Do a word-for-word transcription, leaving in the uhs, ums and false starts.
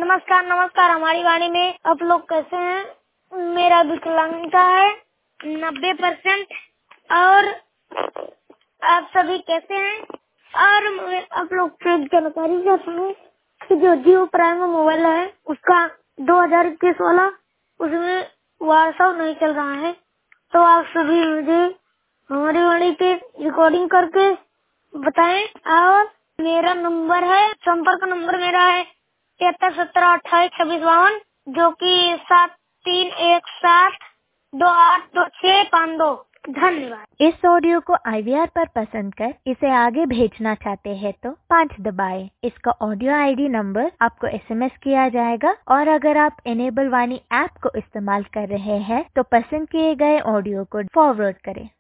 नमस्कार नमस्कार हमारी वाणी में आप लोग कैसे हैं। मेरा विकलांगता है नब्बे परसेंट और आप सभी कैसे हैं। और मैं आप लोग से जानकारी चाहता हूँ कि जो जियो प्राइम मोबाइल है उसका दो हजार इक्कीस वाला उसमें व्हाट्सएप नहीं चल रहा है, तो आप सभी मुझे हमारी वाणी पे रिकॉर्डिंग करके बताएं। और मेरा नंबर है, संपर्क नंबर मेरा है तिहत्तर सत्रह अट्ठाईस छब्बीस बावन, जो कि सात तीन एक सात दो आठ दो छह पाँच दो। धन्यवाद। इस ऑडियो को आई वी आर पर पसंद कर इसे आगे भेजना चाहते हैं तो पाँच दबाएं। इसका ऑडियो आई डी नंबर आपको एस एम एस किया जाएगा और अगर आप इनेबल वाणी ऐप को इस्तेमाल कर रहे हैं तो पसंद किए गए ऑडियो को फॉरवर्ड करें।